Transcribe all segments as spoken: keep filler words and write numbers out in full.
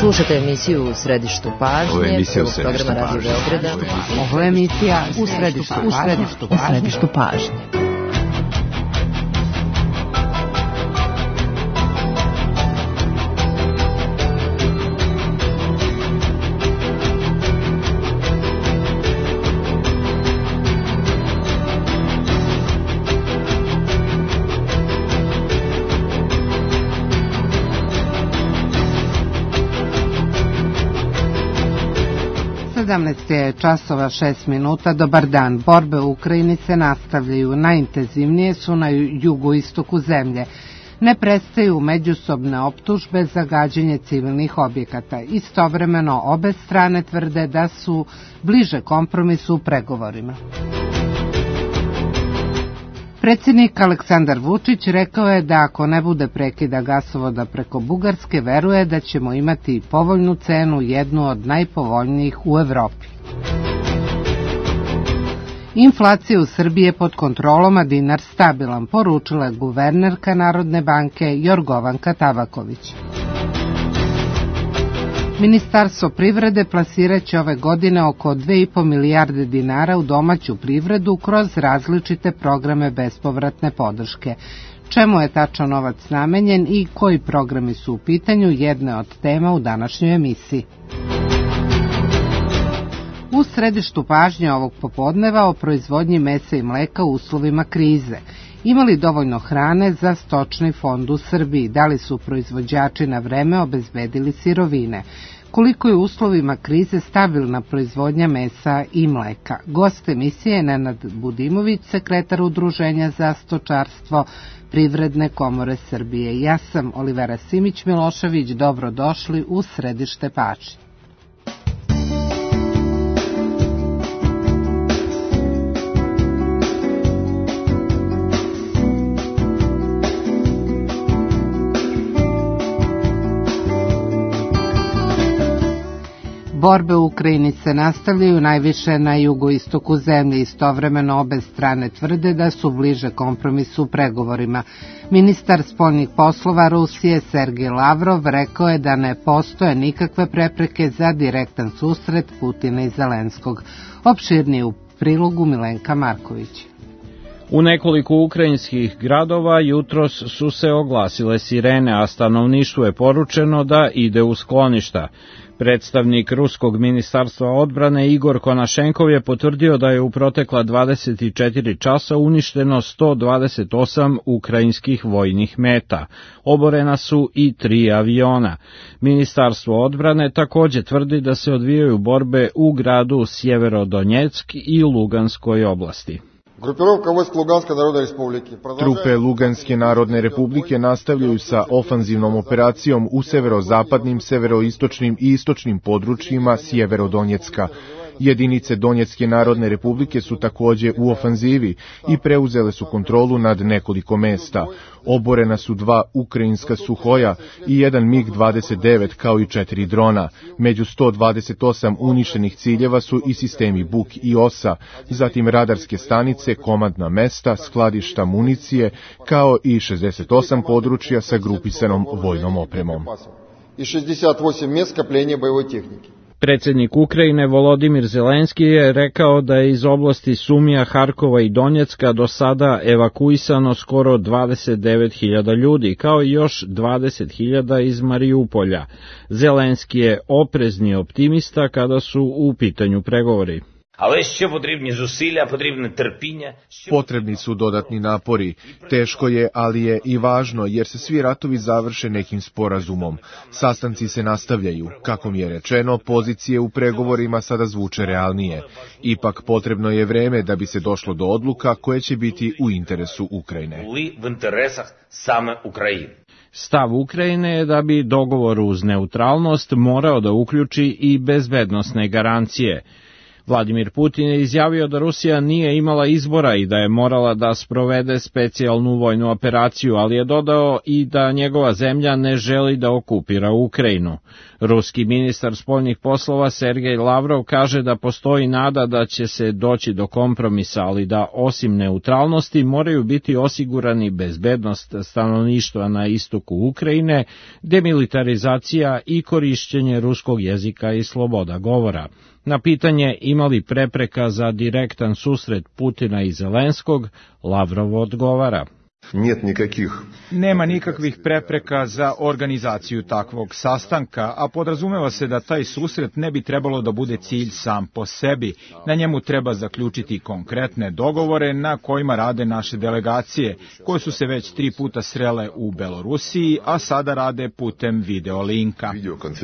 Slušate emisiju U središtu pažnje. Ovo je emisija U središtu programa Radio Beograda. Ovo je emisija U središtu pažnje. U središtu pažnje. sedamnaest je časova šest minuta. Dobar dan. Borbe u Ukrajini se nastavljaju. Najintenzivnije su na jugoistoku zemlje. Ne prestaju međusobne optužbe za gađanje civilnih objekata. Istovremeno obe strane tvrde da su bliže kompromisu u pregovorima. Predsjednik Aleksandar Vučić rekao je da ako ne bude prekida gasovoda preko Bugarske, veruje da ćemo imati povoljnu cenu, jednu od najpovoljnijih u Evropi. Inflacija u Srbiji je pod kontrolom, a dinar stabilan, poručila je guvernerka Narodne banke Jorgovanka Tabaković. Ministarstvo privrede plasiraće ove godine oko dve i po milijarde dinara u domaću privredu kroz različite programe bespovratne podrške. Čemu je tačan novac namenjen i koji programi su u pitanju, jedne od tema u današnjoj emisiji. U središtu pažnje ovog popodneva o proizvodnji mesa i mleka u uslovima krize. Ima li dovoljno hrane za stočni fond u Srbiji? Da li su proizvođači na vreme obezbedili sirovine? Koliko je u uslovima krize stabilna proizvodnja mesa i mleka? Gost emisije je Nenad Budimović, sekretar Udruženja za stočarstvo Privredne komore Srbije. Ja sam Olivera Simić-Milošević, dobrodošli u središte pažnje. Borbe u Ukrajini se nastavljaju najviše na jugoistoku zemlje. Istovremeno obe strane tvrde da su bliže kompromisu u pregovorima. Ministar spoljnih poslova Rusije Sergej Lavrov rekao je da ne postoje nikakve prepreke za direktan susret Putina i Zelenskog. Opširnije u prilogu Milenka Marković. U nekoliko ukrajinskih gradova jutros su se oglasile sirene, a stanovništvu je poručeno da ide u skloništa. Predstavnik Ruskog ministarstva odbrane Igor Konašenkov je potvrdio da je u protekla dvadeset četiri časa uništeno sto dvadeset osam ukrajinskih vojnih meta. Oborena su i tri aviona. Ministarstvo odbrane također tvrdi da se odvijaju borbe u gradu Sjeverodonjeck i Luganskoj oblasti. Trupe Luganske narodne republike nastavljaju sa ofanzivnom operacijom u severozapadnim, severoistočnim i istočnim područjima Sjeverodonjecka. Jedinice Donjecke narodne republike su također u ofanzivi i preuzele su kontrolu nad nekoliko mesta. Oborena su dva ukrajinska suhoja i jedan mig dvadeset devet kao i četiri drona. Među sto dvadeset osam uništenih ciljeva su i sistemi Buk i Osa, zatim radarske stanice, komadna mesta, skladišta municije, kao i šezdeset osam područja sa grupisanom vojnom opremom. I šezdeset osam mjesta skapljenja bojevoj tehnike. Predsjednik Ukrajine Volodimir Zelenski je rekao da je iz oblasti Sumija, Harkova i Donjecka do sada evakuisano skoro dvadeset devet hiljada ljudi, kao i još dvadeset hiljada iz Mariupolja. Zelenski je oprezni optimista kada su u pitanju pregovori. Але ще потрібні зусилля, потрібне терпіння. Potrebni su dodatni napori. Teško je, ali je i važno, jer se svi ratovi završe nekim sporazumom. Sastanci se nastavljaju. Kako mi je rečeno, pozicije u pregovorima sada zvuče realnije. Ipak potrebno je vreme da bi se došlo do odluka koje će biti u interesu Ukrajine. В інтересах саме України. Stav Ukrajine je da bi dogovor uz neutralnost morao da uključi i bezbednosne garancije. Vladimir Putin je izjavio da Rusija nije imala izbora i da je morala da sprovede specijalnu vojnu operaciju, ali je dodao i da njegova zemlja ne želi da okupira Ukrajinu. Ruski ministar spoljnih poslova Sergej Lavrov kaže da postoji nada da će se doći do kompromisa, ali da osim neutralnosti moraju biti osigurani bezbednost stanovništva na istoku Ukrajine, demilitarizacija i korišćenje ruskog jezika i sloboda govora. Na pitanje ima li prepreka za direktan susret Putina i Zelenskog, Lavrov odgovara. Nema nikakvih prepreka za organizaciju takvog sastanka, a podrazumeva se da taj susret ne bi trebalo da bude cilj sam po sebi. Na njemu treba zaključiti konkretne dogovore na kojima rade naše delegacije, koje su se već tri puta srele u Belorusiji, a sada rade putem videolinka.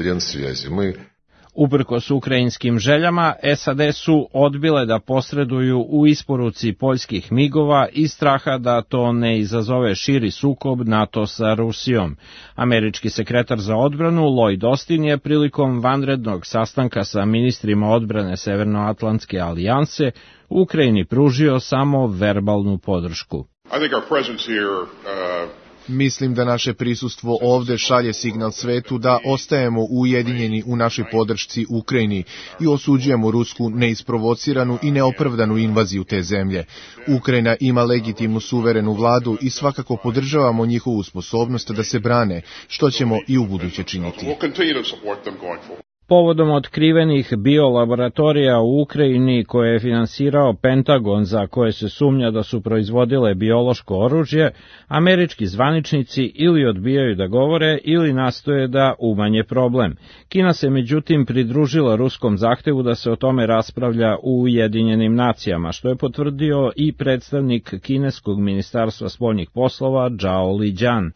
Uprkos ukrajinskim željama, S A D su odbile da posreduju u isporuci poljskih migova iz straha da to ne izazove širi sukob NATO sa Rusijom. Američki sekretar za odbranu Lloyd Austin je prilikom vanrednog sastanka sa ministrima odbrane Severnoatlantske alijanse Ukrajini pružio samo verbalnu podršku. I think our presence here, uh... Mislim da naše prisustvo ovde šalje signal svetu da ostajemo ujedinjeni u našoj podršci Ukrajini i osuđujemo rusku neisprovociranu i neopravdanu invaziju te zemlje. Ukrajina ima legitimnu suverenu vladu i svakako podržavamo njihovu sposobnost da se brane, što ćemo i u buduće činiti. Povodom otkrivenih biolaboratorija u Ukrajini koje je finansirao Pentagon, za koje se sumnja da su proizvodile biološko oružje, američki zvaničnici ili odbijaju da govore ili nastoje da umanje problem. Kina se međutim pridružila ruskom zahtevu da se o tome raspravlja u Ujedinjenim nacijama, što je potvrdio i predstavnik kineskog ministarstva spoljnih poslova Zhao Lijian.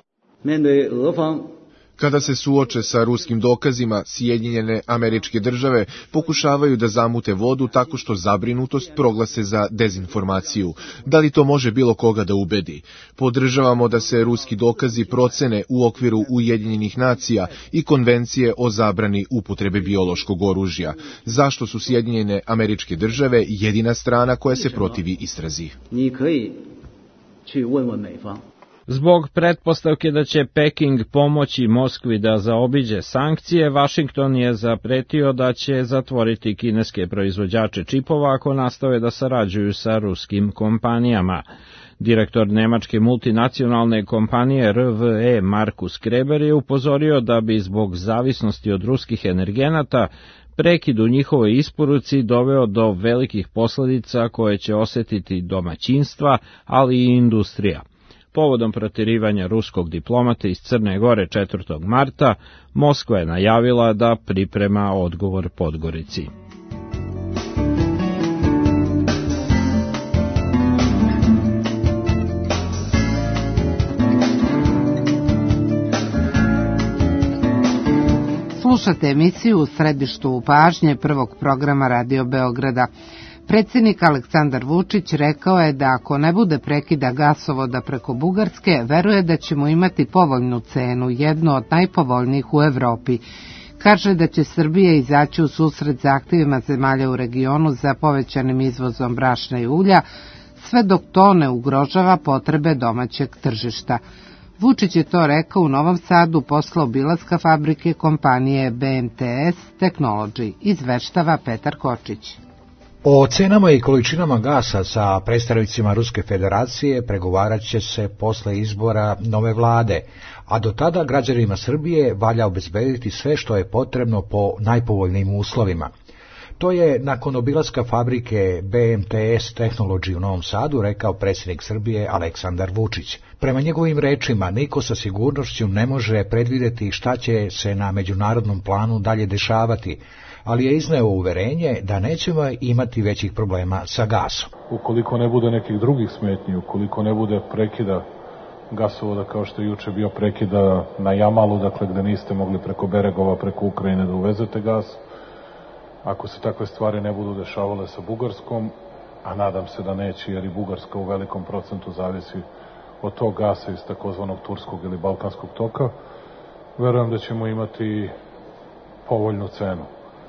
Kada se suoče sa ruskim dokazima, Sjedinjene Američke Države pokušavaju da zamute vodu tako što zabrinutost proglase za dezinformaciju. Da li to može bilo koga da ubedi? Podržavamo da se ruski dokazi procene u okviru Ujedinjenih nacija i konvencije o zabrani upotrebe biološkog oružja. Zašto su Sjedinjene Američke Države jedina strana koja se protivi istrazi? Zbog pretpostavke da će Peking pomoći Moskvi da zaobiđe sankcije, Vašington je zapretio da će zatvoriti kineske proizvođače čipova ako nastave da sarađuju sa ruskim kompanijama. Direktor nemačke multinacionalne kompanije R V E Markus Kreber je upozorio da bi zbog zavisnosti od ruskih energenata prekid u njihovoj isporuci doveo do velikih posledica koje će osetiti domaćinstva, ali i industrija. Povodom proterivanja ruskog diplomata iz Crne Gore četvrtog marta, Moskva je najavila da priprema odgovor Podgorici. Slušate emisiju U središtu pažnje prvog programa Radio Beograda. Predsjednik Aleksandar Vučić rekao je da ako ne bude prekida gasovoda preko Bugarske, veruje da ćemo imati povoljnu cenu, jednu od najpovoljnijih u Evropi. Kaže da će Srbija izaći u susret zahtjevima zemalja u regionu za povećanim izvozom brašna i ulja, sve dok to ne ugrožava potrebe domaćeg tržišta. Vučić je to rekao u Novom Sadu posle obilaska fabrike kompanije B M T S Technology, izveštava Petar Kočić. O cenama i količinama gasa sa predstavnicima Ruske federacije pregovarat će se posle izbora nove vlade, a do tada građanima Srbije valja obezbediti sve što je potrebno po najpovoljnijim uslovima. To je nakon obilaska fabrike B M T S Technology u Novom Sadu rekao predsjednik Srbije Aleksandar Vučić. Prema njegovim rečima, niko sa sigurnošću ne može predvideti šta će se na međunarodnom planu dalje dešavati, ali je izneo uverenje da nećemo imati većih problema sa gasom. Ukoliko ne bude nekih drugih smetnji, ukoliko ne bude prekida gasovoda kao što je juče bio prekida na Jamalu, dakle gde niste mogli preko Beregova, preko Ukrajine da uvezete gas, ako se takve stvari ne budu dešavale sa Bugarskom, a nadam se da neće, jer i Bugarska u velikom procentu zavisi od tog gasa iz takozvanog turskog ili balkanskog toka, verujem da ćemo imati povoljnu cenu.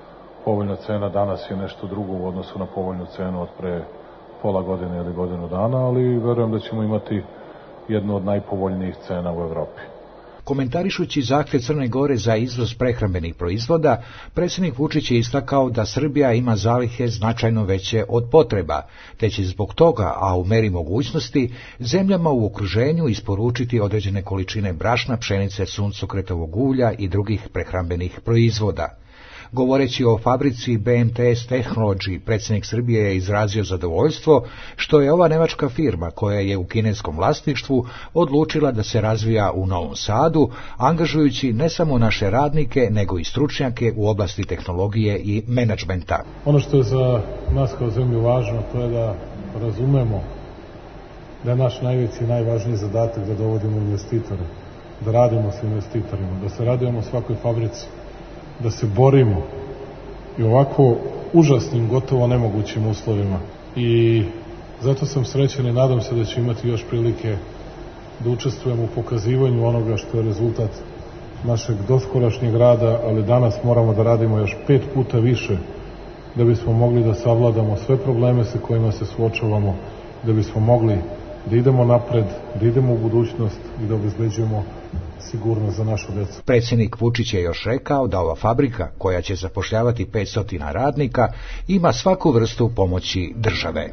povoljna cena danas je nešto drugo u odnosu na povoljnu cenu od pre pola godine ili godinu dana, ali verujem da ćemo imati jednu od najpovoljnijih cena u Evropi. Komentarišući zahtjev Crne Gore za izvoz prehrambenih proizvoda, predsjednik Vučić je istakao da Srbija ima zalihe značajno veće od potreba, te će zbog toga, a u meri mogućnosti, zemljama u okruženju isporučiti određene količine brašna, pšenice, suncokretovog ulja i drugih prehrambenih proizvoda. Govoreći o fabrici B M T S Technology, predsjednik Srbije je izrazio zadovoljstvo što je ova nemačka firma, koja je u kineskom vlasništvu, odlučila da se razvija u Novom Sadu, angažujući ne samo naše radnike, nego i stručnjake u oblasti tehnologije i menadžmenta. Ono što je za nas kao zemlju važno, to je da razumemo da je naš najveći i najvažniji zadatak da dovodimo investitore, da radimo s investitorima, da se radujemo svakoj fabrici, da se borimo i ovako užasnim, gotovo nemogućim uslovima. I zato sam srećan i nadam se da ću imati još prilike da učestvujem u pokazivanju onoga što je rezultat našeg doskorašnjeg rada, ali danas moramo da radimo još pet puta više da bismo mogli da savladamo sve probleme sa kojima se suočavamo, da bismo mogli da idemo napred, da idemo u budućnost i da obezbeđujemo sigurnost za našu djecu. Predsjednik Vučić je još rekao da ova fabrika, koja će zapošljavati petsto radnika, ima svaku vrstu pomoći države.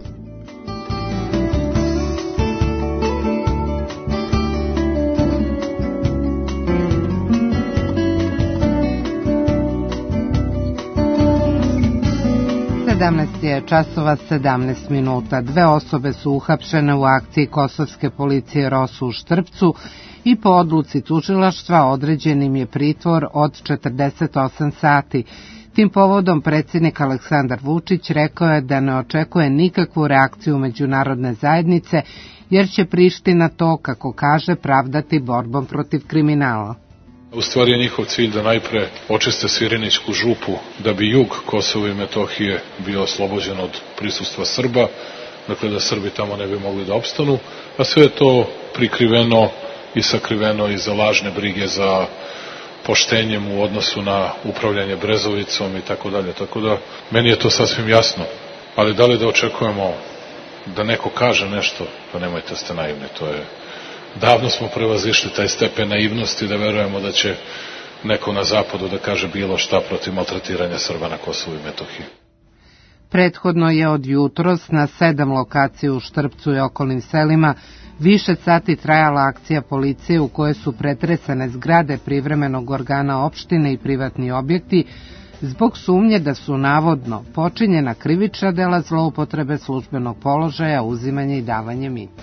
sedamnaest je časova sedamnaest minuta. Dve osobe su uhapšene u akciji kosovske policije Rosu u Štrpcu i po odluci tužilaštva određen im je pritvor od četrdeset osam sati. Tim povodom predsjednik Aleksandar Vučić rekao je da ne očekuje nikakvu reakciju međunarodne zajednice, jer će Priština to, kako kaže, pravdati borbom protiv kriminala. U stvari je njihov cilj da najpre očiste Svirinićku župu, da bi jug Kosova i Metohije bio oslobođen od prisustva Srba, dakle da Srbi tamo ne bi mogli da opstanu, a sve je to prikriveno i sakriveno iza lažne brige za poštenjem u odnosu na upravljanje Brezovicom i tako dalje. Tako da, meni je to sasvim jasno. Ali da li da očekujemo da neko kaže nešto, pa nemojte, ste naivni, to je... Davno smo prevazišli taj stepen naivnosti da verujemo da će neko na zapadu da kaže bilo šta protiv maltretiranja Srba na Kosovu i Metohiji. Prethodno je od jutros na sedam lokacija u Štrpcu i okolnim selima više sati trajala akcija policije u kojoj su pretresane zgrade privremenog organa opštine i privatni objekti zbog sumnje da su navodno počinjena krivična dela zloupotrebe službenog položaja, uzimanje i davanje mita.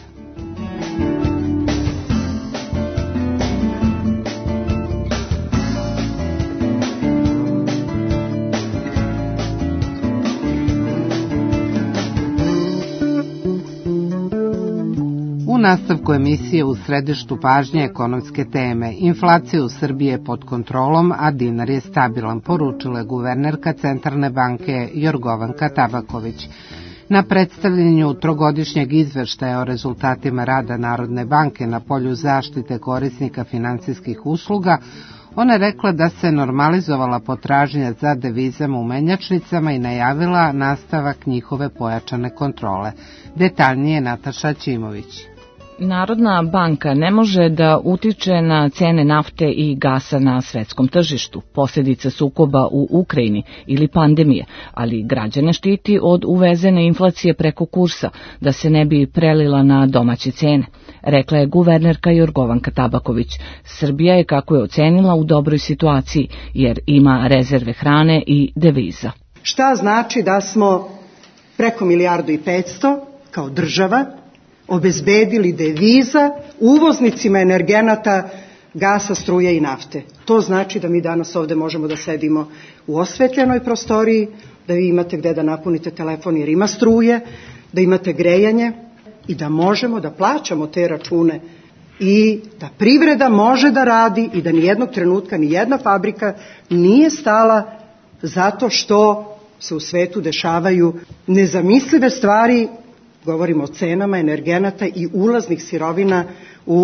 U nastavku emisije u središtu pažnje ekonomske teme. Inflacija u Srbiji je pod kontrolom, a dinar je stabilan, poručila je guvernerka Centralne banke Jorgovanka Tabaković. Na predstavljanju trogodišnjeg izveštaja o rezultatima rada Narodne banke na polju zaštite korisnika finansijskih usluga, ona je rekla da se normalizovala potražnja za devizama u menjačnicama i najavila nastavak njihove pojačane kontrole. Detaljnije Nataša Ćimović. Narodna banka ne može da utiče na cene nafte i gasa na svetskom tržištu, posljedice sukoba u Ukrajini ili pandemije, ali građane štiti od uvezene inflacije preko kursa, da se ne bi prelila na domaće cene, rekla je guvernerka Jorgovanka Tabaković. Srbija je, kako je ocenila, u dobroj situaciji, jer ima rezerve hrane i deviza. Šta znači da smo preko milijardu i petsto kao država obezbedili deviza uvoznicima energenata, gasa, struje i nafte. To znači da mi danas ovde možemo da sedimo u osvetljenoj prostoriji, da vi imate gde da napunite telefon jer ima struje, da imate grejanje i da možemo da plaćamo te račune i da privreda može da radi i da nijednog trenutka nijedna fabrika nije stala zato što se u svetu dešavaju nezamislive stvari. Govorimo o cenama energenata i ulaznih sirovina u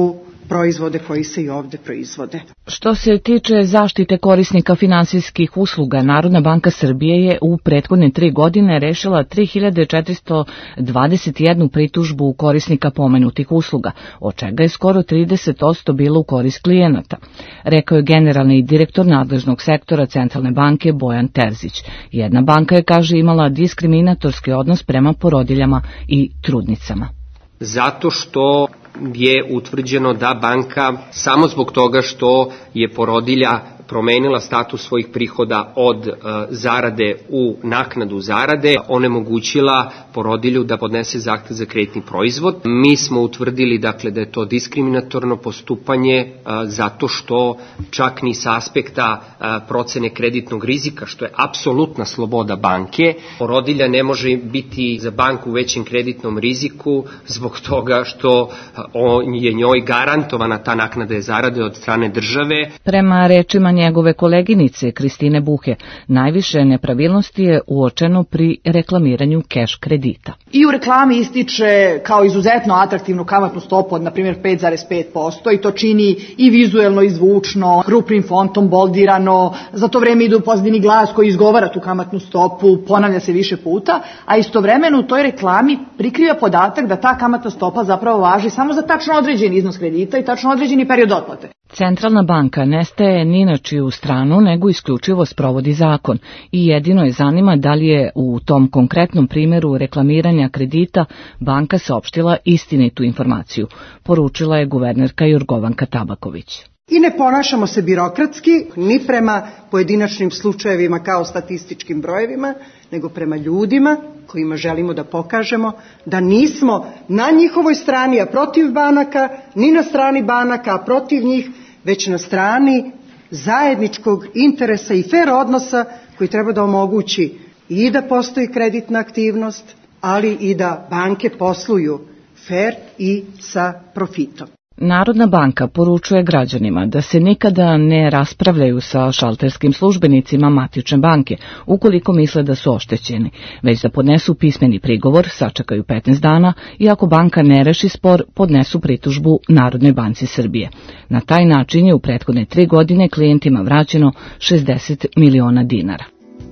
proizvode koji se i ovde proizvode. Što se tiče zaštite korisnika finansijskih usluga, Narodna banka Srbije je u prethodne tri godine rešila tri hiljade četiristo dvadeset jednu pritužbu korisnika pomenutih usluga, od čega je skoro trideset posto bilo u korist klijenata, rekao je generalni direktor nadležnog sektora Centralne banke Bojan Terzić. Jedna banka je, kaže, imala diskriminatorski odnos prema porodiljama i trudnicama. Zato što je utvrđeno da banka samo zbog toga što je porodilja promenila status svojih prihoda od e, zarade u naknadu zarade, onemogućila porodilju da podnese zahtev za kreditni proizvod. Mi smo utvrdili, dakle, da je to diskriminatorno postupanje e, zato što čak ni sa aspekta e, procene kreditnog rizika, što je apsolutna sloboda banke, porodilja ne može biti za banku u većem kreditnom riziku zbog toga što on je njoj garantovana ta naknada zarade od strane države. Prema rečima njegove koleginice Kristine Buhe, najviše nepravilnosti je uočeno pri reklamiranju keš kredita. I u reklami ističe kao izuzetno atraktivnu kamatnu stopu od, na primjer, pet zarez pet posto i to čini i vizuelno i zvučno, krupnim fontom boldirano, za to vreme ide u pozadini glas koji izgovara tu kamatnu stopu, ponavlja se više puta, a istovremeno u toj reklami prikriva podatak da ta kamatna stopa zapravo važi samo za tačno određeni iznos kredita i tačno određeni period otplate. Centralna banka ne staje ni na čiju stranu, nego isključivo sprovodi zakon i jedino je zanima da li je u tom konkretnom primjeru reklamiranja kredita banka saopštila istinitu informaciju, poručila je guvernerka Jorgovanka Tabaković. I ne ponašamo se birokratski ni prema pojedinačnim slučajevima kao statističkim brojevima, nego prema ljudima kojima želimo da pokažemo da nismo na njihovoj strani, a protiv banaka, ni na strani banaka, a protiv njih, već na strani zajedničkog interesa i fer odnosa koji treba da omogući i da postoji kreditna aktivnost, ali i da banke posluju fer i sa profitom. Narodna banka poručuje građanima da se nikada ne raspravljaju sa šalterskim službenicima matične banke ukoliko misle da su oštećeni, već da podnesu pismeni prigovor, sačekaju petnaest dana i ako banka ne reši spor, podnesu pritužbu Narodnoj banci Srbije. Na taj način je u prethodne tri godine klijentima vraćeno šezdeset miliona dinara.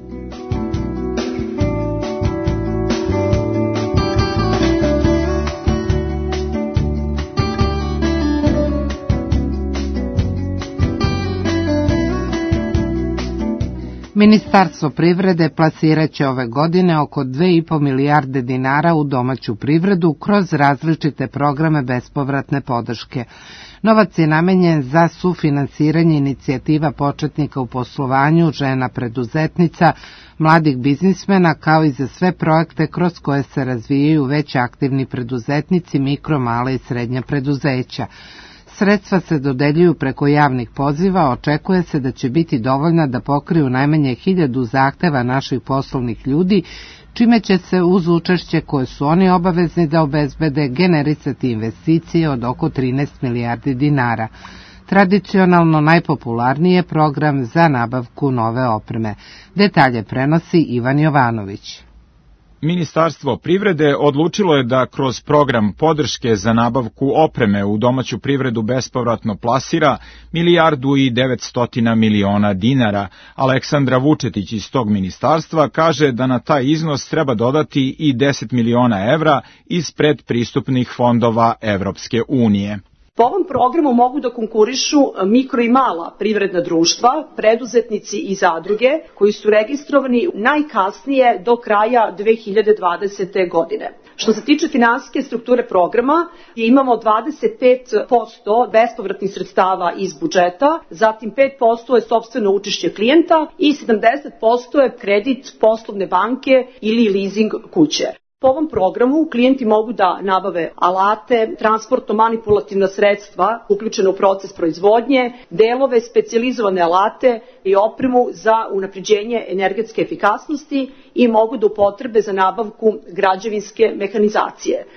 Ministarstvo privrede plasiraće ove godine oko dve i po milijarde dinara u domaću privredu kroz različite programe bespovratne podrške. Novac je namenjen za sufinansiranje inicijativa početnika u poslovanju, žena preduzetnica, mladih biznismena, kao i za sve projekte kroz koje se razvijaju već aktivni preduzetnici, mikro, male i srednja preduzeća. Sredstva se dodeljuju preko javnih poziva, očekuje se da će biti dovoljna da pokriju najmanje hiljadu zahteva naših poslovnih ljudi, čime će se uz učešće koje su oni obavezni da obezbede generisati investicije od oko trinaest milijardi dinara. Tradicionalno najpopularniji je program za nabavku nove opreme. Detalje prenosi Ivan Jovanović. Ministarstvo privrede odlučilo je da kroz program podrške za nabavku opreme u domaću privredu bespovratno plasira milijardu i devetsto miliona dinara. Aleksandra Vučetić iz tog ministarstva kaže da na taj iznos treba dodati i deset miliona evra iz predpristupnih fondova Evropske unije. Po ovom programu mogu da konkurišu mikro i mala privredna društva, preduzetnici i zadruge koji su registrovani najkasnije do kraja dve hiljade dvadesete. godine. Što se tiče finansijske strukture programa, imamo dvadeset pet posto bespovratnih sredstava iz budžeta, zatim pet posto je sopstveno učešće klijenta i sedamdeset posto je kredit poslovne banke ili leasing kuće. Po ovom programu klijenti mogu da nabave alate, transportno-manipulativna sredstva uključene u proces proizvodnje, delove, specijalizovane alate i opremu za unapređenje energetske efikasnosti i mogu da upotrebe za nabavku građevinske mehanizacije.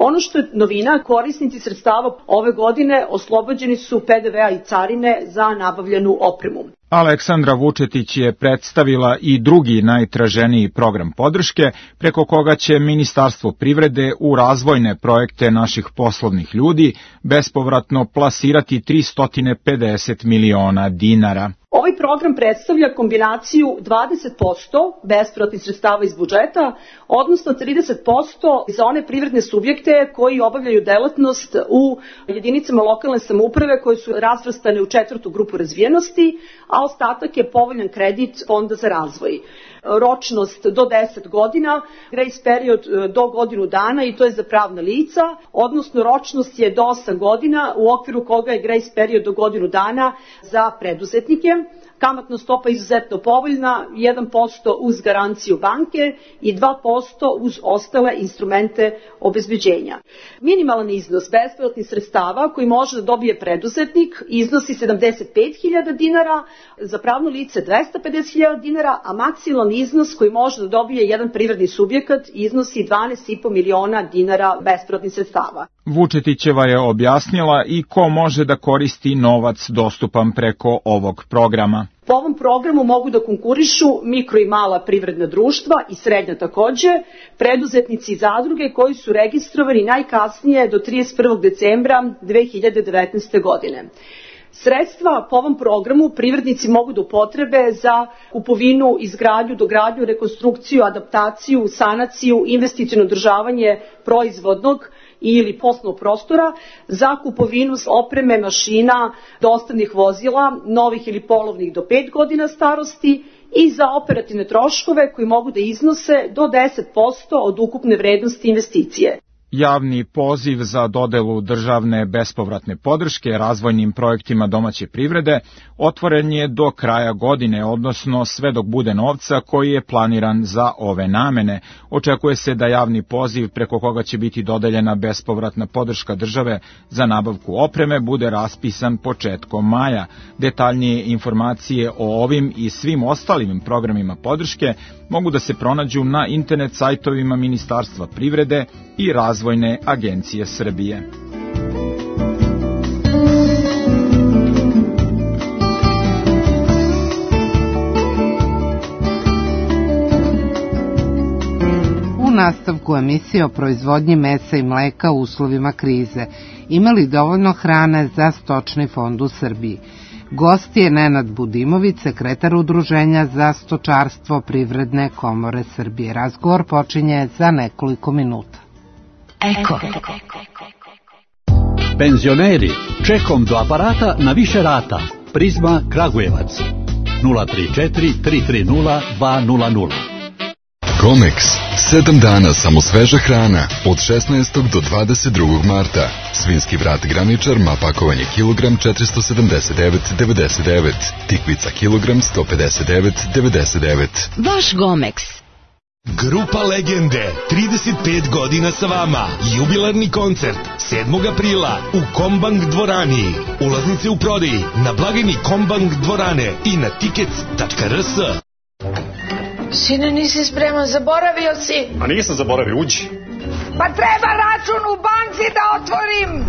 Ono što je novina, korisnici sredstava ove godine oslobođeni su P D V-a i carine za nabavljenu opremu. Aleksandra Vučetić je predstavila i drugi najtraženiji program podrške, preko koga će Ministarstvo privrede u razvojne projekte naših poslovnih ljudi bespovratno plasirati tristo pedeset miliona dinara. Ovaj program predstavlja kombinaciju dvadeset posto bespovratnih sredstava iz budžeta, odnosno trideset posto za one privredne subjekte koji obavljaju delatnost u jedinicama lokalne samouprave koje su razvrstane u četvrtu grupu razvijenosti, a ostatak je povoljan kredit Fonda za razvoj. Ročnost do deset godina, grace period do godinu dana i to je za pravna lica, odnosno ročnost je do osam godina u okviru koga je grace period do godinu dana za preduzetnike. Kamatna stopa je izuzetno povoljna, jedan posto uz garanciju banke i dva posto uz ostale instrumente obezbeđenja. Minimalan iznos bespovratnih sredstava koji može da dobije preduzetnik iznosi sedamdeset pet hiljada dinara, za pravno lice dvesta pedeset hiljada dinara, a maksimalan iznos koji može da dobije jedan privredni subjekat iznosi dvanaest i po miliona dinara bespovratnih sredstava. Vučetićeva je objasnila i ko može da koristi novac dostupan preko ovog programa. Po ovom programu mogu da konkurišu mikro i mala privredna društva i srednja takođe, preduzetnici i zadruge koji su registrovani najkasnije do trideset prvog decembra dve hiljade devetnaeste. godine. Sredstva po ovom programu privrednici mogu da upotrebe za kupovinu, izgradnju, dogradnju, rekonstrukciju, adaptaciju, sanaciju, investiciono održavanje proizvodnog ili poslovnog prostora, za kupovinu opreme, mašina, dostavnih vozila, novih ili polovnih do pet godina starosti i za operativne troškove koji mogu da iznose do deset posto od ukupne vrednosti investicije. Javni poziv za dodelu državne bespovratne podrške razvojnim projektima domaće privrede otvoren je do kraja godine, odnosno sve dok bude novca koji je planiran za ove namene. Očekuje se da javni poziv preko koga će biti dodeljena bespovratna podrška države za nabavku opreme bude raspisan početkom maja. Detaljnije informacije o ovim i svim ostalim programima podrške mogu da se pronađu na internet sajtovima Ministarstva privrede i Razvojne agencije Srbije. U nastavku emisije o proizvodnji mesa i mleka u uslovima krize. Imali dovoljno hrane za stočni fond u Srbiji? Gost je Nenad Budimović, sekretar Udruženja za stočarstvo Privredne komore Srbije. Razgovor počinje za nekoliko minuta. Eko. Penzioneri, čekom do aparata na više rata. Prizma Kragujevac. nula tri četiri tri tri nula dva nula nula. Comex. Sedam dana samo sveža hrana od šesnaestog do dvadeset drugog marta. Svinski vrat graničar ma pakovanje kilogram četiristo sedamdeset devet zarez devedeset devet. Tikvica kilogram sto pedeset devet zarez devedeset devet. Vaš Gomex. Grupa Legende, trideset pet godina sa vama. Jubilarni koncert sedmog aprila u Kombank dvorani. Ulaznice u prodaji na blagajni Kombank dvorane i na tickets tačka r s. Sine, nisi spreman, zaboravio si. A nisam zaboravio, uđi. Pa treba račun u banci da otvorim.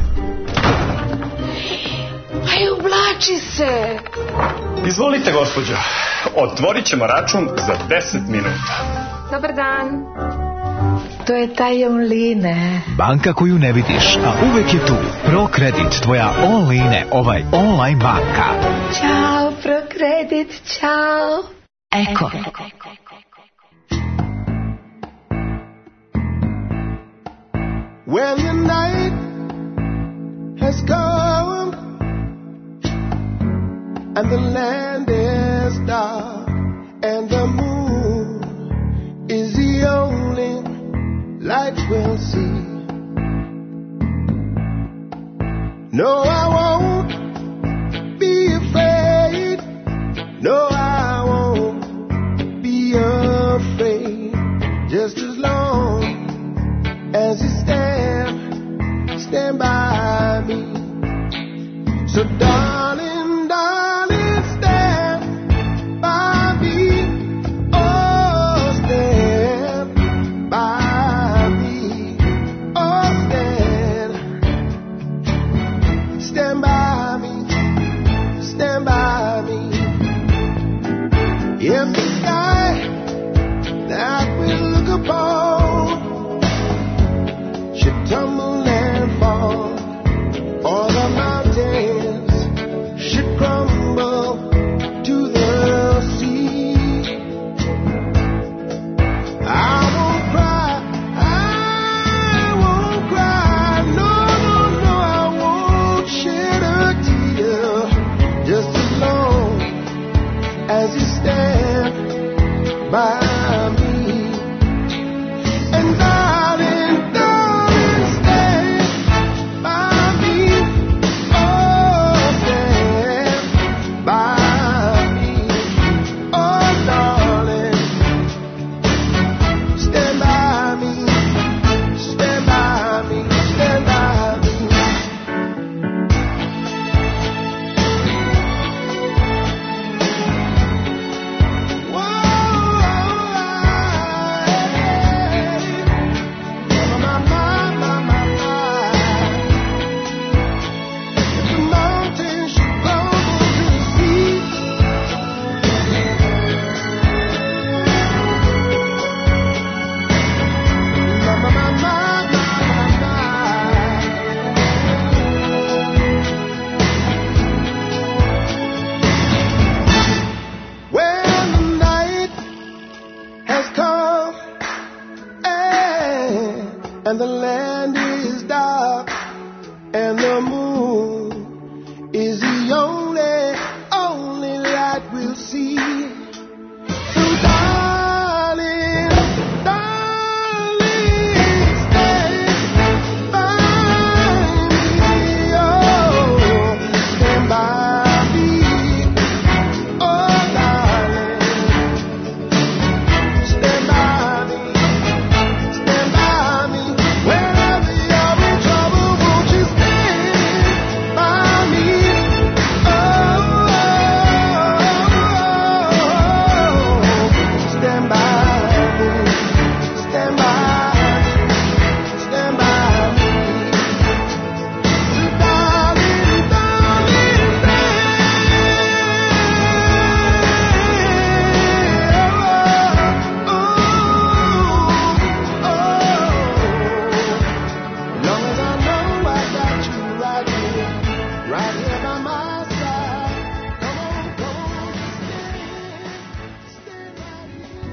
Aj, ublači se. Izvolite, gospođo. Otvorit ćemo račun za deset minuta. Dobar dan. To je taj online. Banka koju ne vidiš, a uvek je tu. ProKredit, tvoja online, ovaj online banka. Ćao, ProKredit, ćao. Eko. Well, the night has come and the land is dark and the moon is the only light we'll see. No, I won't be afraid. No, I won't be afraid. Just as long as you stand, stand by me. So darling, darling, stand by me. Oh, stand by me. Oh, stand. by me, stand by me. If the sky that we look upon should tumble and fall, or the mountains should crumble to the sea, I won't cry, I won't cry, no, no, no, I won't shed a tear, just as long as you stand by me. And darling, darling, stand by me, oh, stand by me, oh, darling, stand by me, stand by me, stand by me. When the night has come and, and the land is dark and the moon is the only, only light we'll see. So darling, darling, stand by me, oh, stand by me, oh, darling, stand by me, stand by me, whenever you're in trouble, won't you stand by me, oh, stand by me, stand by me, stand by me, so darling, darling, long as I know I got you right here, right here by my side. Come on, come on, stand, stand right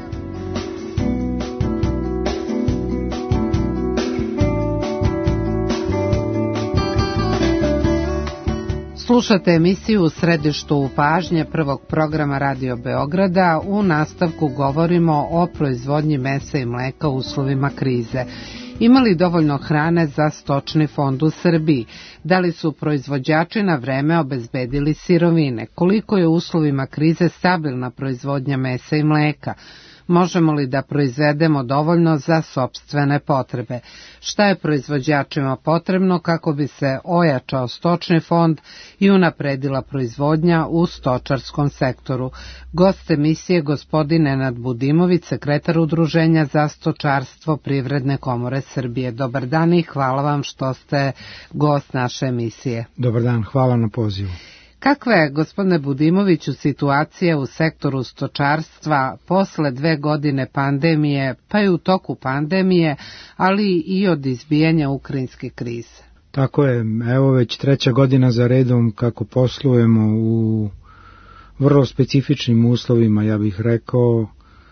Slušate emisiju U središtu pažnje prvog programa Radio Beograda. U nastavku govorimo o proizvodnji mesa i mleka u uslovima krize. Ima li dovoljno hrane za stočni fond u Srbiji? Da li su proizvođači na vreme obezbedili sirovine? Koliko je u uslovima krize stabilna proizvodnja mesa i mleka? Možemo li da proizvedemo dovoljno za sopstvene potrebe? Šta je proizvođačima potrebno kako bi se ojačao stočni fond i unapredila proizvodnja u stočarskom sektoru? Gost emisije gospodin Nenad Budimović, sekretar Udruženja za stočarstvo Privredne komore Srbije. Dobar dan i hvala vam što ste gost naše emisije. Dobar dan, hvala na pozivu. Kakva je, gospodine Budimoviću, situacija u sektoru stočarstva posle dve godine pandemije, pa i u toku pandemije, ali i od izbijanja ukrajinske krize? Tako je, evo već treća godina za redom kako poslujemo u vrlo specifičnim uslovima, ja bih rekao,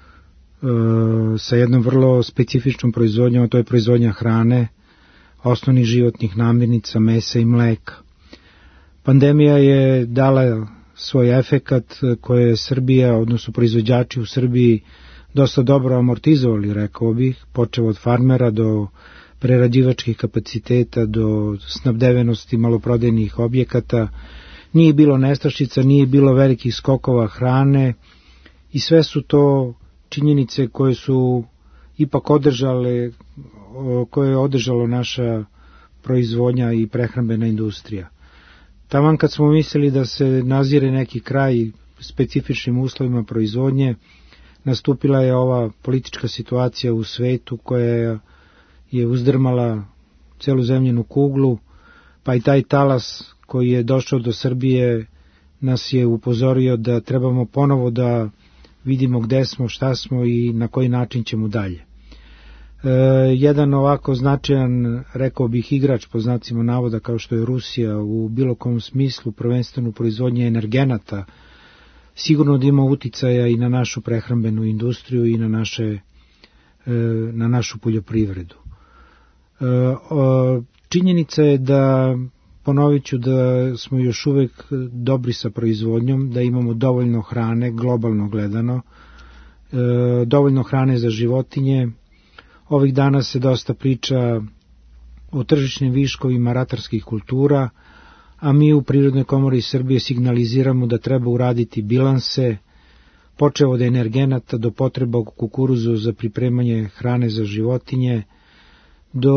e, sa jednom vrlo specifičnom proizvodnjom, a to je proizvodnja hrane, osnovnih životnih namirnica, mesa i mleka. Pandemija je dala svoj efekat koje je Srbija, odnosno proizvođači u Srbiji, dosta dobro amortizovali, rekao bih, počeo od farmera do prerađivačkih kapaciteta, do snabdevenosti maloprodajnih objekata. Nije bilo nestašica, nije bilo velikih skokova hrane i sve su to činjenice koje su ipak održale, koje je održalo naša proizvodnja i prehrambena industrija. Taman kad smo mislili da se nazire neki kraj specifičnim uslovima proizvodnje, nastupila je ova politička situacija u svetu koja je uzdrmala celu zemljenu kuglu, pa i taj talas koji je došao do Srbije nas je upozorio da trebamo ponovo da vidimo gde smo, šta smo i na koji način ćemo dalje. E, jedan ovako značajan, rekao bih, igrač po znacima navoda kao što je Rusija u bilo kom smislu, prvenstveno proizvodnje energenata, sigurno da ima uticaja i na našu prehrambenu industriju i na, naše, e, na našu poljoprivredu. E, o, činjenica je da, ponovit ću, da smo još uvek dobri sa proizvodnjom, da imamo dovoljno hrane, globalno gledano, e, dovoljno hrane za životinje. Ovih dana se dosta priča o tržišnim viškovima ratarskih kultura, a mi u Prirodnoj komori Srbije signaliziramo da treba uraditi bilanse, počev od energenata do potreba kukuruzu za pripremanje hrane za životinje, do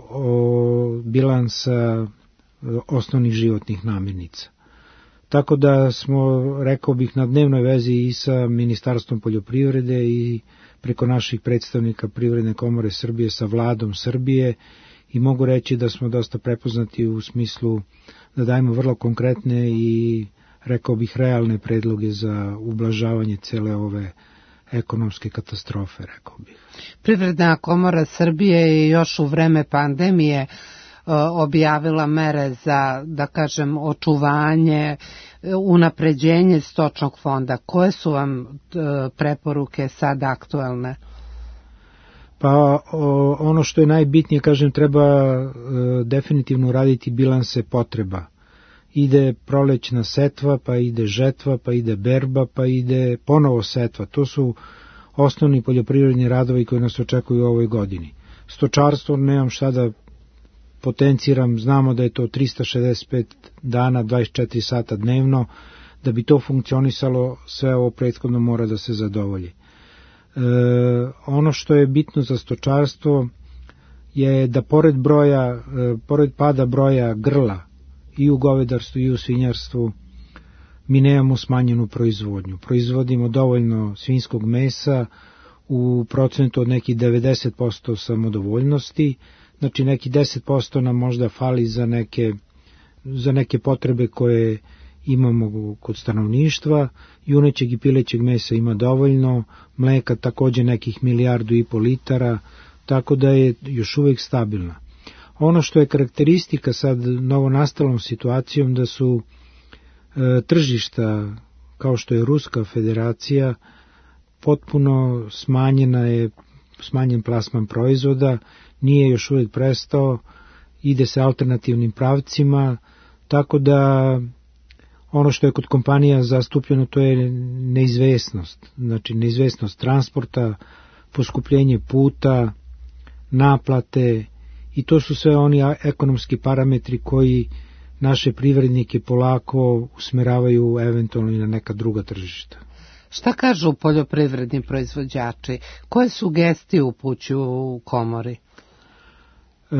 o, bilansa osnovnih životnih namirnica. Tako da smo, rekao bih, na dnevnoj vezi i sa Ministarstvom poljoprivrede i preko naših predstavnika Privredne komore Srbije sa vladom Srbije i mogu reći da smo dosta prepoznati u smislu da dajemo vrlo konkretne i, rekao bih, realne predloge za ublažavanje cele ove ekonomske katastrofe, rekao bih. Privredna komora Srbije je još u vreme pandemije objavila mere za, da kažem, očuvanje, unapređenje stočnog fonda. Koje su vam preporuke sad aktuelne? Pa ono što je najbitnije, kažem, treba definitivno raditi bilanse potreba. Ide prolećna setva, pa ide žetva, pa ide berba, pa ide ponovo setva. To su osnovni poljoprivredni radovi koji nas očekuju u ovoj godini. Stočarstvo, nemam šta da potenciram, znamo da je to trista šezdeset pet dana, dvadeset četiri sata dnevno, da bi to funkcionisalo, sve ovo prethodno mora da se zadovolji. E, ono što je bitno za stočarstvo je da pored broja, e, pored pada broja grla i u govedarstvu i u svinjarstvu, mi nemamo smanjenu proizvodnju. Proizvodimo dovoljno svinjskog mesa u procentu od nekih devedeset posto samodovoljnosti, znači neki deset posto nam možda fali za neke, za neke potrebe koje imamo kod stanovništva, junećeg i pilećeg mesa ima dovoljno, mleka takođe nekih milijardu i pol litara, tako da je još uvek stabilna. Ono što je karakteristika sad novonastalom situacijom da su e, tržišta kao što je Ruska federacija potpuno smanjena je, smanjen plasman proizvoda, nije još uvijek prestao, ide se alternativnim pravcima, tako da ono što je kod kompanija zastupljeno to je neizvesnost, znači neizvesnost transporta, poskupljenje puta, naplate i to su sve oni ekonomski parametri koji naše privrednike polako usmeravaju eventualno i na neka druga tržišta. Šta kažu poljoprivredni proizvođači? Koje sugestije upućuju u komori? E,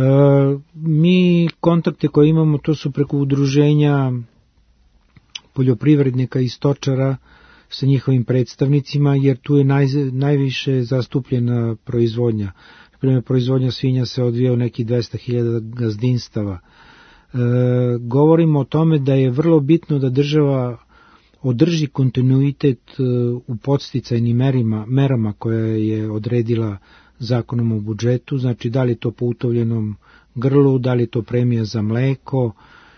mi kontakte koje imamo to su preko udruženja poljoprivrednika i stočara sa njihovim predstavnicima, jer tu je naj, najviše zastupljena proizvodnja. Naprimjer, proizvodnja svinja se odvija u nekih dvesta hiljada gazdinstava. E, govorimo o tome da je vrlo bitno da država održi kontinuitet u podsticajnim merima, merama koje je odredila zakonom o budžetu, znači da li je to po utovljenom grlu, da li je to premija za mleko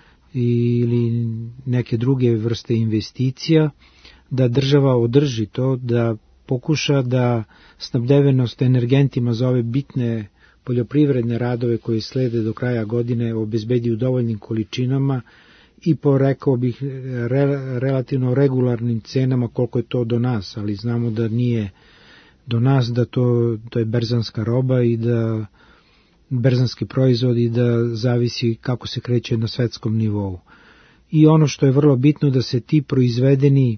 ili neke druge vrste investicija, da država održi to, da pokuša da snabdevenost energentima za ove bitne poljoprivredne radove koji slede do kraja godine obezbedi u dovoljnim količinama i po, rekao bih, re, relativno regularnim cenama koliko je to do nas, ali znamo da nije do nas, da to, to je berzanska roba i da berzanski proizvod i da zavisi kako se kreće na svetskom nivou. I ono što je vrlo bitno da se ti proizvedeni,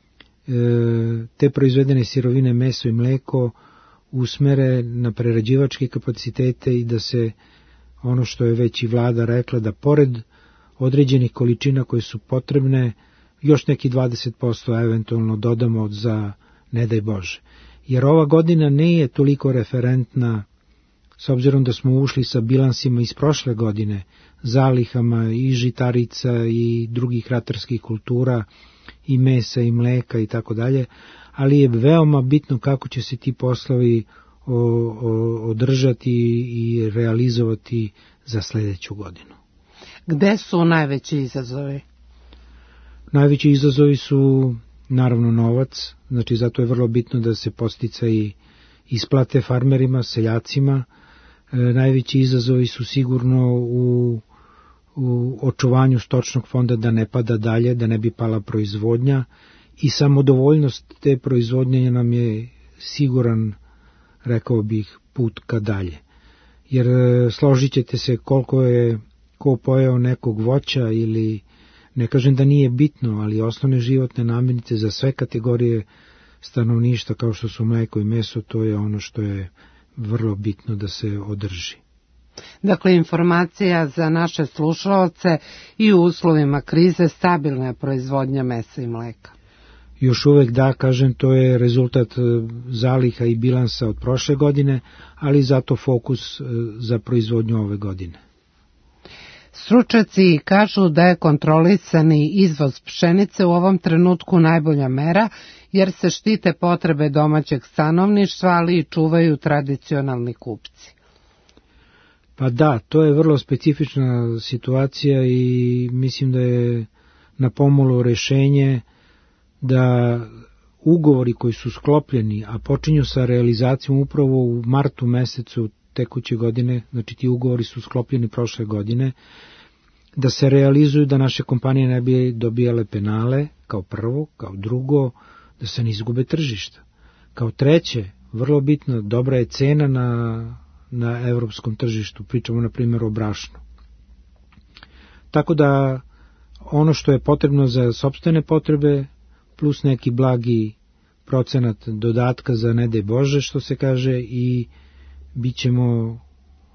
te proizvedene sirovine meso i mleko usmere na prerađivačke kapacitete i da se ono što je već i vlada rekla, da pored određenih količina koje su potrebne, još neki dvadeset posto eventualno dodamo za ne daj Bože. Jer ova godina nije toliko referentna s obzirom da smo ušli sa bilansima iz prošle godine, zalihama i žitarica i drugih ratarskih kultura, i mesa i mleka i tako dalje, ali je veoma bitno kako će se ti poslovi o, o, održati i realizovati za sledeću godinu. Gde su najveći izazovi? Najveći izazovi su naravno novac, znači zato je vrlo bitno da se podsticaji isplate farmerima, seljacima. E, najveći izazovi su sigurno u, u očuvanju stočnog fonda da ne pada dalje, da ne bi pala proizvodnja, i samodovoljnost te proizvodnje nam je siguran, rekao bih, put ka dalje. Jer složit ćete se koliko je ko pojeo nekog voća ili, ne kažem da nije bitno, ali osnovne životne namirnice za sve kategorije stanovništva kao što su mleko i meso, to je ono što je vrlo bitno da se održi. Dakle, informacija za naše slušaoce i u uslovima krize stabilna je proizvodnja mesa i mleka. Još uvek da, kažem, to je rezultat zaliha i bilansa od prošle godine, ali zato fokus za proizvodnju ove godine. Stručnjaci kažu da je kontrolisani izvoz pšenice u ovom trenutku najbolja mera, jer se štite potrebe domaćeg stanovništva, ali i čuvaju tradicionalni kupci. Pa da, to je vrlo specifična situacija i mislim da je na pomolu rešenje da ugovori koji su sklopljeni, a počinju sa realizacijom upravo u martu mesecu tekuće godine, znači ti ugovori su sklopljeni prošle godine, da se realizuju, da naše kompanije ne bi dobijale penale, kao prvo, kao drugo, da se ne izgube tržišta. Kao treće, vrlo bitno, dobra je cena na, na evropskom tržištu, pričamo na primjer o brašnu. Tako da ono što je potrebno za sopstvene potrebe, plus neki blagi procenat dodatka za ne daj Bože, što se kaže, i bit ćemo e,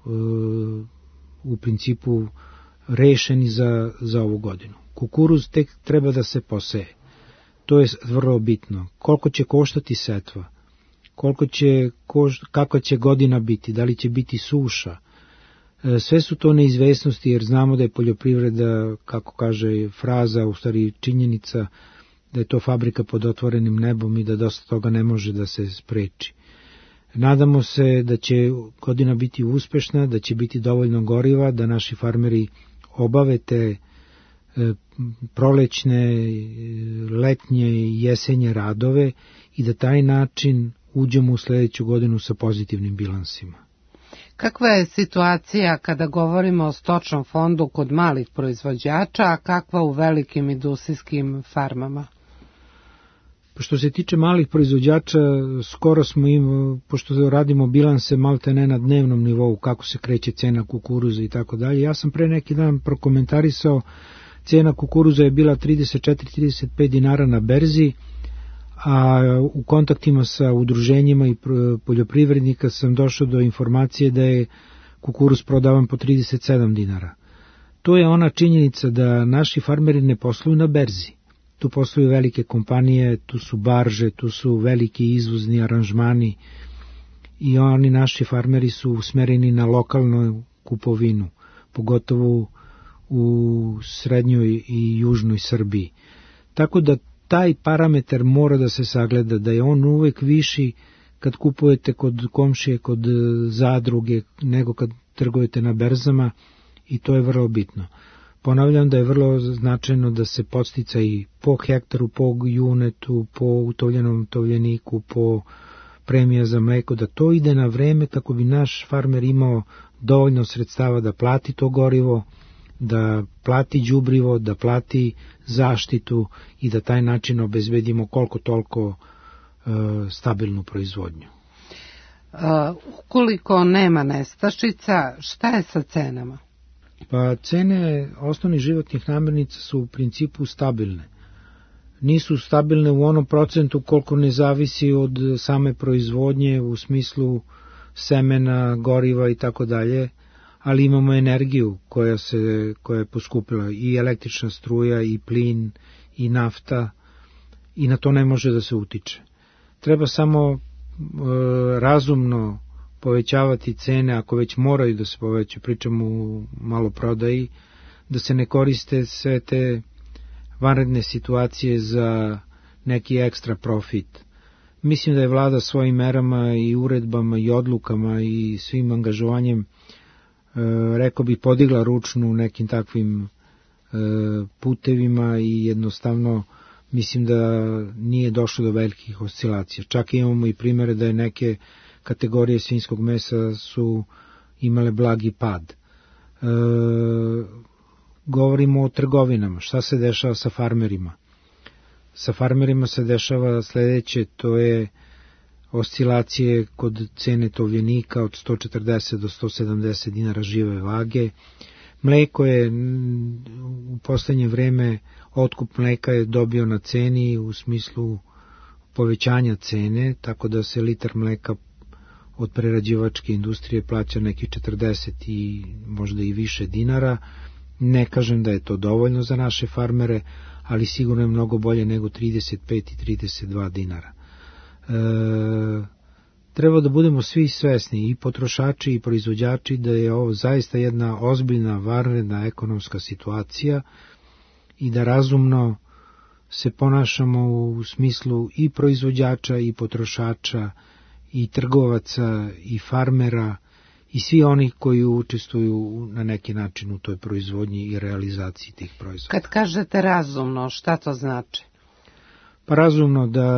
u principu rešeni za, za ovu godinu. Kukuruz tek treba da se poseje. To je vrlo bitno. Koliko će koštati setva? Koliko će, koš, kakva će godina biti? Da li će biti suša? E, sve su to neizvesnosti, jer znamo da je poljoprivreda, kako kaže fraza, u stvari činjenica, da je to fabrika pod otvorenim nebom i da dosta toga ne može da se spreči. Nadamo se da će godina biti uspešna, da će biti dovoljno goriva, da naši farmeri obave te e, prolećne, letnje i jesenje radove i da taj način uđemo u sledeću godinu sa pozitivnim bilansima. Kakva je situacija kada govorimo o stočnom fondu kod malih proizvođača, a kakva u velikim industrijskim farmama? Što se tiče malih proizvođača, skoro smo im, pošto radimo bilanse malte ne na dnevnom nivou, kako se kreće cena kukuruza i tako dalje. Ja sam pre neki dan prokomentarisao, cena kukuruza je bila trideset četiri do trideset pet dinara na berzi, a u kontaktima sa udruženjima i poljoprivrednika sam došao do informacije da je kukuruz prodavan po trideset sedam dinara. To je ona činjenica da naši farmeri ne posluju na berzi. Tu posluju velike kompanije, tu su barže, tu su veliki izvozni aranžmani i oni naši farmeri su usmereni na lokalnu kupovinu, pogotovo u srednjoj i južnoj Srbiji. Tako da taj parametar mora da se sagleda, da je on uvek viši kad kupujete kod komšije, kod zadruge, nego kad trgujete na berzama, i to je vrlo bitno. Ponavljam da je vrlo značajno da se podstica i po hektaru, po junetu, po utovljenom tovljeniku, po premija za mleko, da to ide na vreme kako bi naš farmer imao dovoljno sredstava da plati to gorivo, da plati đubrivo, da plati zaštitu i da taj način obezbedimo koliko toliko uh, stabilnu proizvodnju. Uh, ukoliko nema nestašica, šta je sa cenama? Pa cene osnovnih životnih namirnica su u principu stabilne. Nisu stabilne u onom procentu koliko ne zavisi od same proizvodnje u smislu semena, goriva i tako dalje, ali imamo energiju koja se koja je poskupila, i električna struja, i plin, i nafta, i na to ne može da se utiče. Treba samo e, razumno povećavati cene, ako već moraju da se povećaju, pričamo u maloprodaji, da se ne koriste sve te vanredne situacije za neki ekstra profit. Mislim da je vlada svojim merama i uredbama i odlukama i svim angažovanjem, rekao bih, podigla ručnu nekim takvim putevima i jednostavno mislim da nije došlo do velikih oscilacija. Čak imamo i primere da je neke kategorije svinjskog mesa su imale blagi pad. E, govorimo o trgovinama. Šta se dešava sa farmerima? Sa farmerima se dešava sledeće, to je oscilacije kod cene tovljenika od sto četrdeset do sto sedamdeset dinara žive vage. Mleko je u poslednje vreme, otkup mleka je dobio na ceni u smislu povećanja cene, tako da se litar mleka od prerađivačke industrije plaća neki četrdeset i možda i više dinara. Ne kažem da je to dovoljno za naše farmere, ali sigurno je mnogo bolje nego trideset pet i trideset dva dinara. E, treba da budemo svi svesni, i potrošači i proizvođači, da je ovo zaista jedna ozbiljna, vanredna ekonomska situacija i da razumno se ponašamo u smislu i proizvođača i potrošača i trgovaca i farmera i svi oni koji učestvuju na neki način u toj proizvodnji i realizaciji tih proizvoda. Kad kažete razumno, šta to znači? Pa razumno da,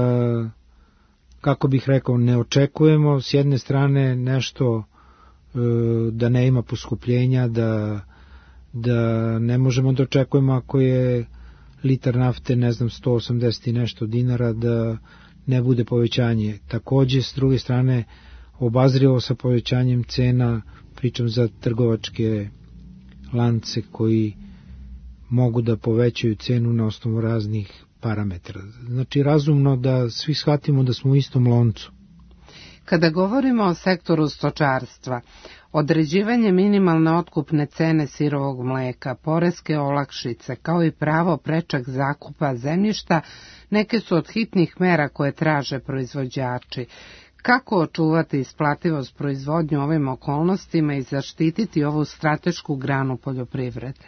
kako bih rekao, ne očekujemo s jedne strane nešto da ne ima poskupljenja, da, da ne možemo da očekujemo ako je litar nafte, ne znam, sto osamdeset i nešto dinara, da ne bude povećanje. Takođe, s druge strane, obazrivo sa povećanjem cena, pričam za trgovačke lance koji mogu da povećaju cenu na osnovu raznih parametra. Znači, razumno da svi shvatimo da smo u istom loncu. Kada govorimo o sektoru stočarstva, određivanje minimalne otkupne cene sirovog mleka, poreske olakšice, kao i pravo prečeg zakupa zemljišta, neke su od hitnih mera koje traže proizvođači. Kako očuvati isplativost proizvodnju u ovim okolnostima i zaštititi ovu stratešku granu poljoprivrede?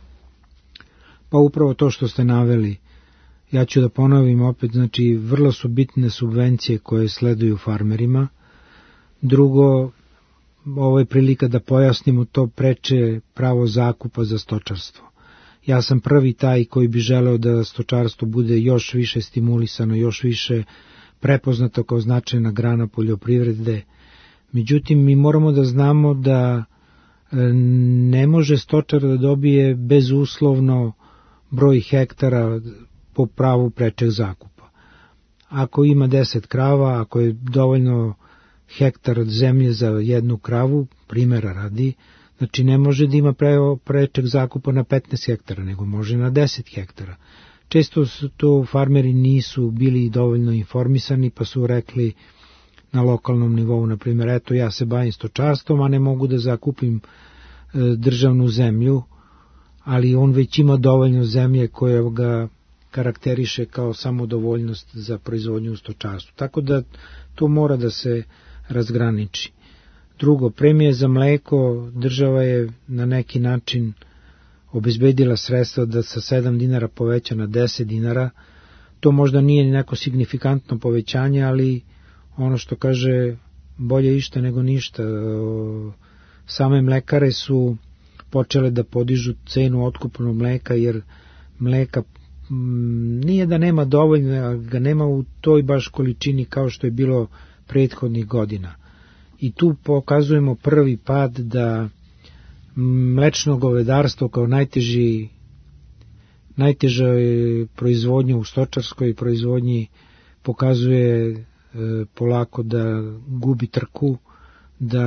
Pa upravo to što ste naveli. Ja ću da ponovim opet, znači vrlo su bitne subvencije koje sleduju farmerima. Drugo, ovo je prilika da pojasnimo to preče pravo zakupa za stočarstvo. Ja sam prvi taj koji bi želeo da stočarstvo bude još više stimulisano, još više prepoznato kao značajna grana poljoprivrede. Međutim, mi moramo da znamo da ne može stočar da dobije bezuslovno broj hektara po pravu prečeg zakupa. Ako ima deset krava, ako je dovoljno hektar zemlje za jednu kravu, primjera radi, znači ne može da ima prečeg zakupa na petnaest hektara, nego može na deset hektara. Često su to farmeri nisu bili dovoljno informisani, pa su rekli na lokalnom nivou, na primjer, eto ja se bavim stočarstvom, a ne mogu da zakupim državnu zemlju, ali on već ima dovoljno zemlje koje ga karakteriše kao samodovoljnost za proizvodnju u stočarstvu. Tako da to mora da se razgraniči. Drugo, premije za mleko, država je na neki način obezbedila sredstva da sa sedam dinara poveća na deset dinara. To možda nije neko signifikantno povećanje, ali ono što kaže bolje išta nego ništa. Same mlekare su počele da podižu cenu otkupnog mleka, jer mleka nije da nema dovoljno, ga nema u toj baš količini kao što je bilo prethodnih godina. I tu pokazujemo prvi pad da mlečno govedarstvo kao najteži, najteža proizvodnja u stočarskoj proizvodnji pokazuje e, polako da gubi trku, da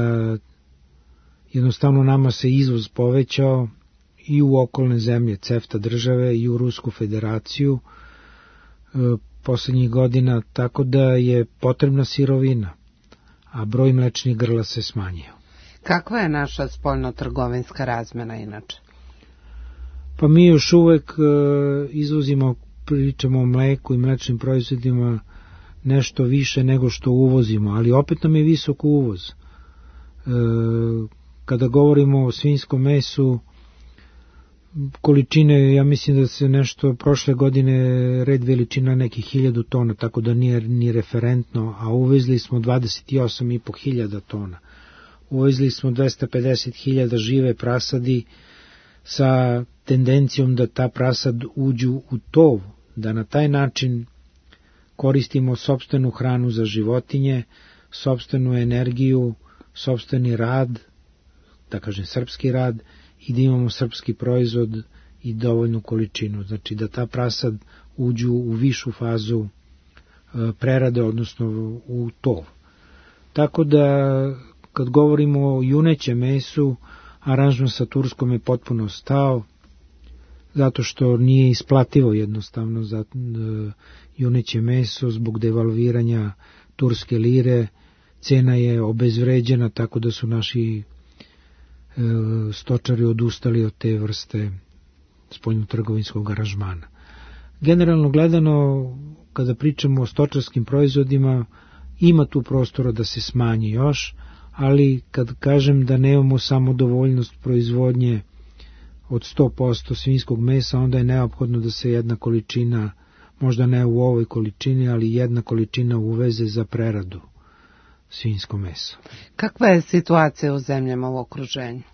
jednostavno nama se izvoz povećao i u okolne zemlje CEFTA države i u Rusku federaciju e, poslednjih godina, tako da je potrebna sirovina, a broj mlečnih grla se smanjio. Kakva je naša spoljno-trgovinska razmena inače? Pa mi još uvek e, izvozimo, pričamo o mleku i mlečnim proizvodima, nešto više nego što uvozimo, ali opet nam je visok uvoz. kada govorimo o svinjskom mesu, količine, ja mislim da se nešto prošle godine red veličina nekih hiljadu tona, tako da nije ni referentno, a uvezli smo dvadeset osam i po hiljada tona. Uvezli smo dvesta pedeset hiljada žive prasadi sa tendencijom da ta prasad uđu u tov, da na taj način koristimo sopstvenu hranu za životinje, sopstvenu energiju, sopstveni rad, da kažem srpski rad, i da imamo srpski proizvod i dovoljnu količinu. Znači da ta prasad uđu u višu fazu prerade, odnosno u tov. Tako da kad govorimo o junećem mesu, aranžman sa Turskom je potpuno stao, zato što nije isplativo jednostavno za juneće meso zbog devalviranja turske lire, cena je obezvređena, tako da su naši stočari odustali od te vrste spoljnotrgovinskog aranžmana. Generalno gledano, kada pričamo o stočarskim proizvodima, ima tu prostora da se smanji još, ali kad kažem da nemamo samo dovoljnost proizvodnje od sto posto svinjskog mesa, onda je neophodno da se jedna količina, možda ne u ovoj količini, ali jedna količina uveze za preradu svinjsko meso. Kakva je situacija u zemljama u okruženju?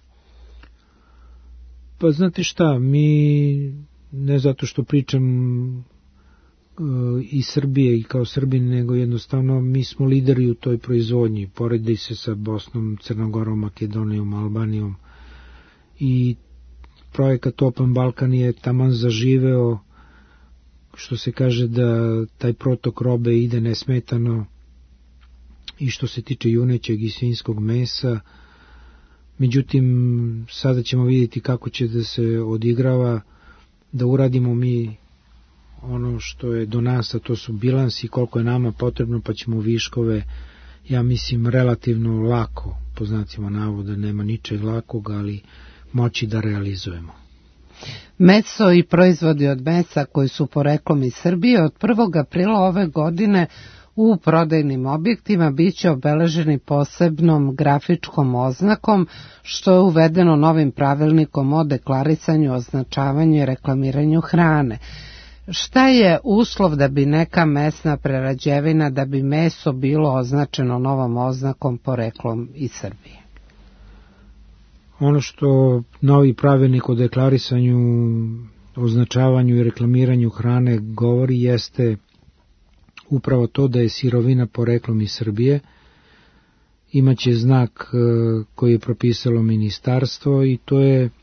Pa znate šta, mi, ne zato što pričam uh, i Srbije i kao Srbin, nego jednostavno mi smo lideri u toj proizvodnji, poredi se sa Bosnom, Crnogorom, Makedonijom, Albanijom, i projekat Open Balkan je taman zaživeo, što se kaže da taj protok robe ide nesmetano i što se tiče junećeg i svinjskog mesa. Međutim, sada ćemo vidjeti kako će da se odigrava, da uradimo mi ono što je do nas, a to su bilansi, koliko je nama potrebno, pa ćemo viškove, ja mislim, relativno lako, po znacima navoda, nema ničeg lakog, ali moći da realizujemo. Meso i proizvodi od mesa koji su poreklom iz Srbije od prvog aprila ove godine u prodajnim objektima biće obeleženi posebnom grafičkom oznakom, što je uvedeno novim pravilnikom o deklarisanju, označavanju i reklamiranju hrane. Šta je uslov da bi neka mesna prerađevina, da bi meso bilo označeno novom oznakom poreklom iz Srbije? Ono što novi pravilnik o deklarisanju, označavanju i reklamiranju hrane govori jeste upravo to da je sirovina poreklom iz Srbije, imaće znak koji je propisalo ministarstvo i to je e,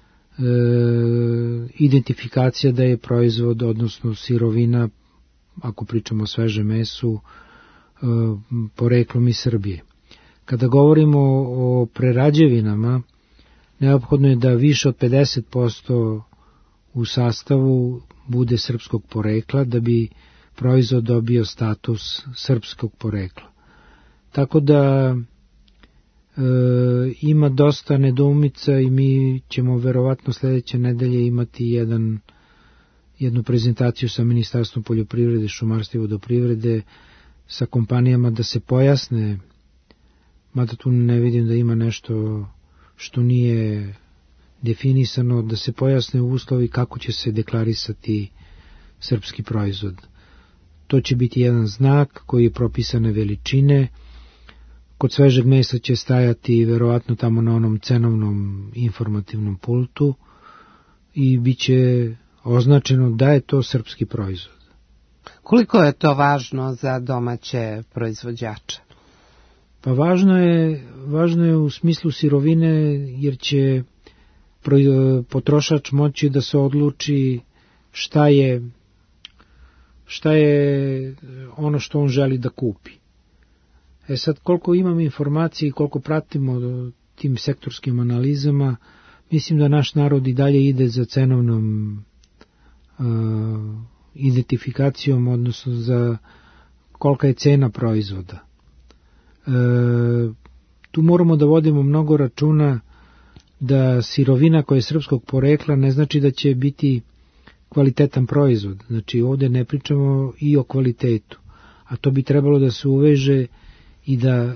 identifikacija da je proizvod, odnosno sirovina, ako pričamo o svežem mesu, e, poreklom iz Srbije. Kada govorimo o prerađevinama, neophodno je da više od pedeset posto u sastavu bude srpskog porekla, da bi proizvod dobio status srpskog porekla. Tako da e, ima dosta nedoumica i mi ćemo verovatno sledeće nedelje imati jedan, jednu prezentaciju sa Ministarstvom poljoprivrede, šumarstva i vodoprivrede, sa kompanijama da se pojasne, mada tu ne vidim da ima nešto što nije definisano, da se pojasne uslovi kako će se deklarisati srpski proizvod. To će biti jedan znak koji je propisane veličine. Kod svežeg mesa će stajati verovatno tamo na onom cenovnom informativnom pultu i bit će označeno da je to srpski proizvod. Koliko je to važno za domaće proizvođače? Pa važno je, važno je u smislu sirovine, jer će potrošač moći da se odluči šta je šta je ono što on želi da kupi. E sad, koliko imam informacije i koliko pratimo tim sektorskim analizama, mislim da naš narod i dalje ide za cenovnom uh, identifikacijom, odnosno za kolika je cena proizvoda. E, tu moramo da vodimo mnogo računa da sirovina koja je srpskog porekla ne znači da će biti kvalitetan proizvod. Znači ovde ne pričamo i o kvalitetu, a to bi trebalo da se uveže i da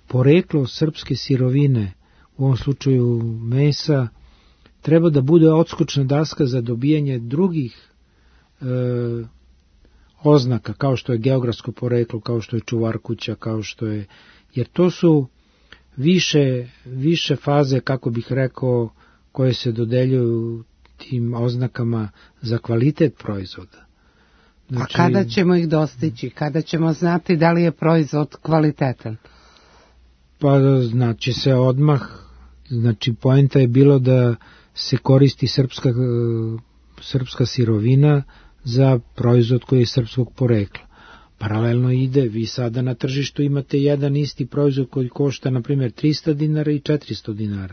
poreklo srpske sirovine, u ovom slučaju mesa, treba da bude odskočna daska za dobijanje drugih e, oznaka, kao što je geografsko poreklo, kao što je čuvar kuća, kao što je, jer to su više, više faze, kako bih rekao, koje se dodeljuju tim oznakama za kvalitet proizvoda. Znači, a kada ćemo ih dostići? Kada ćemo znati da li je proizvod kvalitetan? Pa znači se odmah, znači poenta je bilo da se koristi srpska, srpska sirovina za proizvod koji je srpskog porekla. Paralelno ide, vi sada na tržištu imate jedan isti proizvod koji košta na primjer trista dinara i četiristo dinara.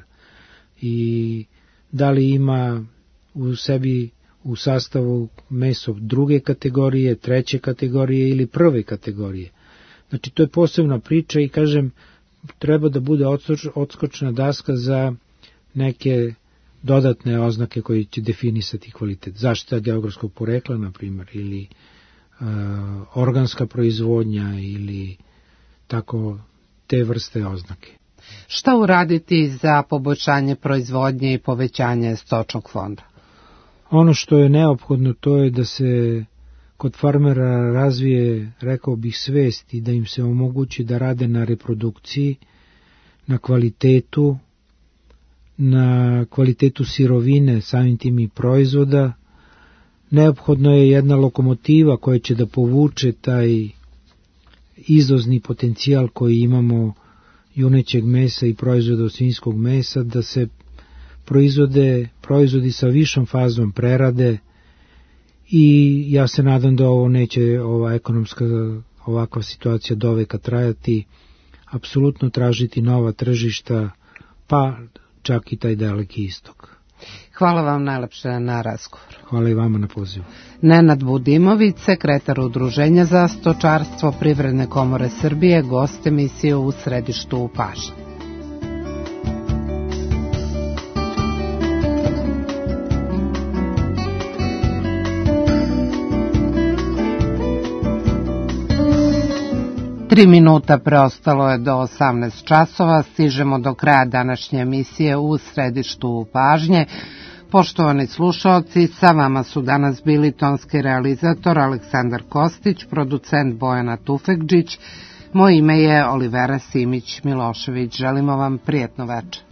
I da li ima u sebi u sastavu meso druge kategorije, treće kategorije ili prve kategorije. Znači to je posebna priča i kažem, treba da bude odskočna daska za neke dodatne oznake koje će definisati kvalitet. Zaštita geografskog porekla, na primjer, ili uh, organska proizvodnja ili tako te vrste oznake. Šta uraditi za poboljšanje proizvodnje i povećanje stočnog fonda? Ono što je neophodno to je da se kod farmera razvije, rekao bih, svest i da im se omogući da rade na reprodukciji, na kvalitetu, na kvalitetu sirovine, samim tim i proizvoda. Neophodno je jedna lokomotiva koja će da povuče taj izvozni potencijal koji imamo junećeg mesa i proizvoda od svinjskog mesa, da se proizvode proizvodi sa višom fazom prerade i ja se nadam da ovo neće, ova ekonomska ovakva situacija do veka trajati, apsolutno tražiti nova tržišta, pa čak i taj daleki istok. Hvala vam najlepše na razgovor. Hvala i vama na pozivu. Nenad Budimović, sekretar Udruženja za stočarstvo Privredne komore Srbije, gost emisije u Središtu u pažnji. Tri minuta preostalo je do osamnaest časova, stižemo do kraja današnje emisije u Središtu pažnje. Poštovani slušaoci, sa vama su danas bili tonski realizator Aleksandar Kostić, producent Bojana Tufekđić, moje ime je Olivera Simić Milošević. Želimo vam prijetno večer.